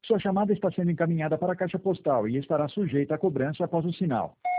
Sua chamada está sendo encaminhada para a caixa postal e estará sujeita a cobrança após o sinal.